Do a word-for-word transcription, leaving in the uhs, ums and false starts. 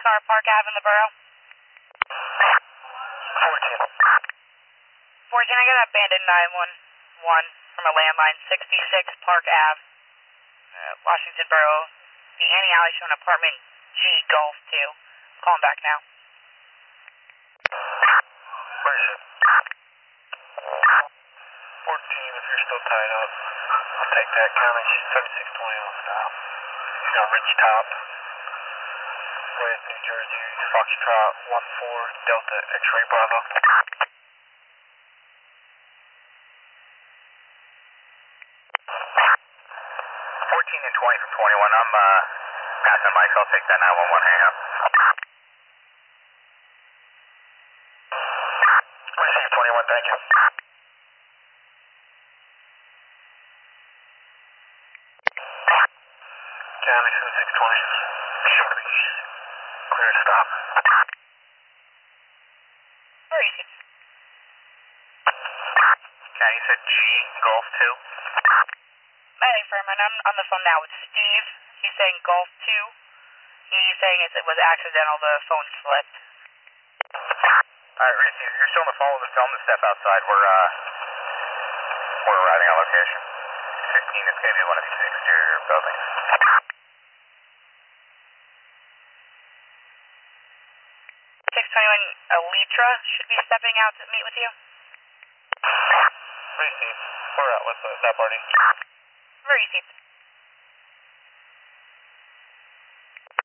car Park Ave in the borough? fourteen. fourteen, I got an abandoned nine one one from a landline, sixty-six Park Ave, uh, Washington Borough. The Annie Alley showing apartment G Golf two. Calling back now. Where is it? fourteen, if you're still tied up, I'll take that. County seventy-six twenty on stop. You know, Ridge Top, West New Jersey, Foxtrot one four, Delta X-Ray Bravo. fourteen and twenty from twenty-one. I'm uh, passing Mike. I'll take that nine one one hang up. Receive twenty-one, thank you. County seventy-six twenty. Should be clear to stop. Where is it? County, you said G Golf two? Manning Furman, I'm on the phone now with Steve. He's saying Golf two. He's saying it was accidental, the phone slipped. Alright, receive. You're still on the phone with us. Tell them to step outside. We're, uh, we're arriving on location. fifteen is going to be one of these exterior buildings. six twenty-one Elytra should be stepping out to meet with you. Receive. We're out with uh, that party. Where is it?